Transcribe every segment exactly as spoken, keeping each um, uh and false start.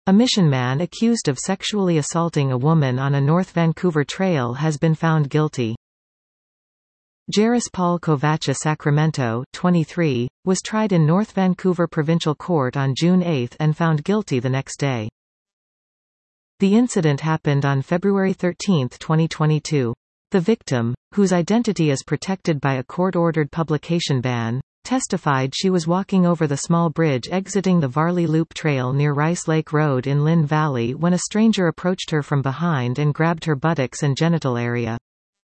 A mission man accused of sexually assaulting a woman on a North Vancouver trail has been found guilty. Jairus Paul Kovacha Sacramento, twenty-three, was tried in North Vancouver Provincial Court on June eighth and found guilty the next day. The incident happened on February thirteenth twenty twenty-two. The victim, whose identity is protected by a court-ordered publication ban, testified she was walking over the small bridge exiting the Varley Loop Trail near Rice Lake Road in Lynn Valley when a stranger approached her from behind and grabbed her buttocks and genital area.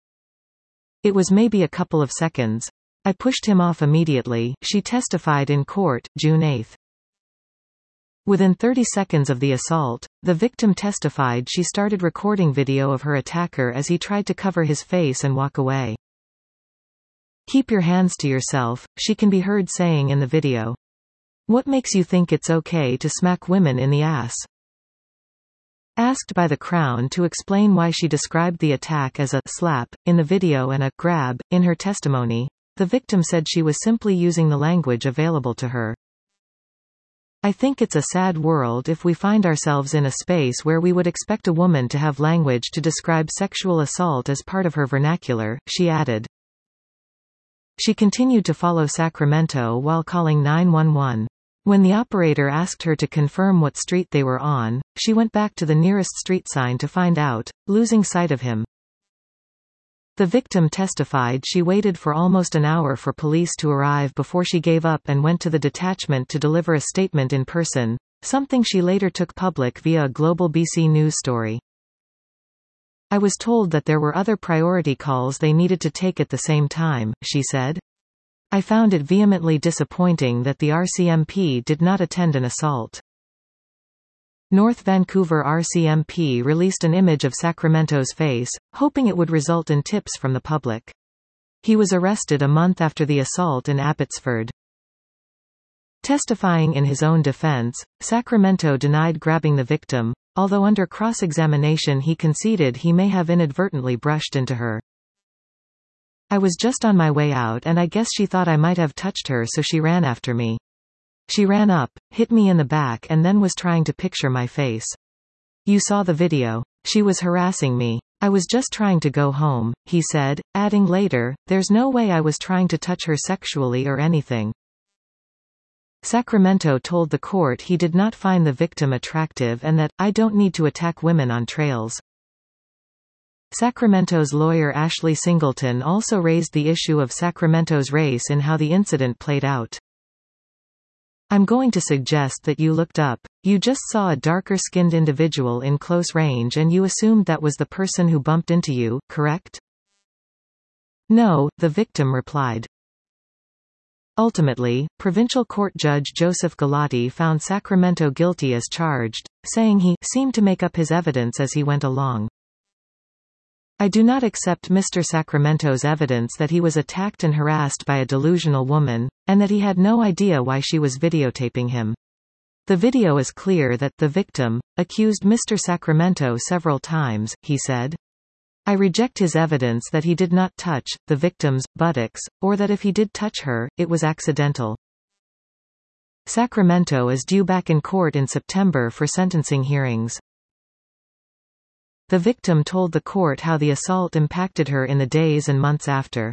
"It was maybe a couple of seconds. I pushed him off immediately," she testified in court, June eighth. Within thirty seconds of the assault, the victim testified she started recording video of her attacker as he tried to cover his face and walk away. "Keep your hands to yourself," she can be heard saying in the video. "What makes you think it's okay to smack women in the ass?" Asked by the Crown to explain why she described the attack as a slap in the video and a grab in her testimony, the victim said she was simply using the language available to her. "I think it's a sad world if we find ourselves in a space where we would expect a woman to have language to describe sexual assault as part of her vernacular," she added. She continued to follow Sacramento while calling nine one one. When the operator asked her to confirm what street they were on, she went back to the nearest street sign to find out, losing sight of him. The victim testified she waited for almost an hour for police to arrive before she gave up and went to the detachment to deliver a statement in person, something she later took public via a Global B C News story. "I was told that there were other priority calls they needed to take at the same time," she said. "I found it vehemently disappointing that the R C M P did not attend an assault." North Vancouver R C M P released an image of Sacramento's face, hoping it would result in tips from the public. He was arrested a month after the assault in Abbotsford. Testifying in his own defense, Sacramento denied grabbing the victim, although under cross-examination he conceded he may have inadvertently brushed into her. "I was just on my way out and I guess she thought I might have touched her, so she ran after me. She ran up, hit me in the back and then was trying to picture my face. You saw the video. She was harassing me. I was just trying to go home," he said, adding later, "There's no way I was trying to touch her sexually or anything." Sacramento told the court he did not find the victim attractive and that, "I don't need to attack women on trails." Sacramento's lawyer Ashley Singleton also raised the issue of Sacramento's race in how the incident played out. "I'm going to suggest that you looked up. You just saw a darker-skinned individual in close range and you assumed that was the person who bumped into you, correct?" "No," the victim replied. Ultimately, Provincial Court Judge Joseph Galati found Sacramento guilty as charged, saying he seemed to make up his evidence as he went along. "I do not accept Mister Sacramento's evidence that he was attacked and harassed by a delusional woman, and that he had no idea why she was videotaping him. The video is clear that the victim accused Mister Sacramento several times," he said. "I reject his evidence that he did not touch the victim's buttocks, or that if he did touch her, it was accidental." Sacramento is due back in court in September for sentencing hearings. The victim told the court how the assault impacted her in the days and months after.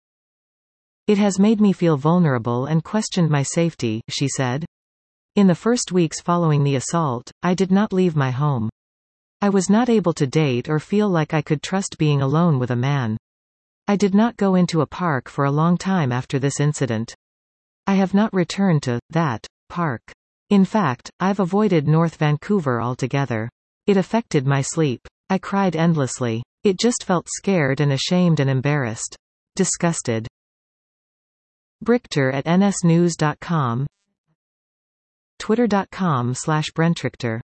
"It has made me feel vulnerable and questioned my safety," she said. "In the first weeks following the assault, I did not leave my home. I was not able to date or feel like I could trust being alone with a man. I did not go into a park for a long time after this incident. I have not returned to that park. In fact, I've avoided North Vancouver altogether. It affected my sleep. I cried endlessly. It just felt scared and ashamed and embarrassed. Disgusted." Brichter at N S news dot com, Twitter dot com slash Brentrichter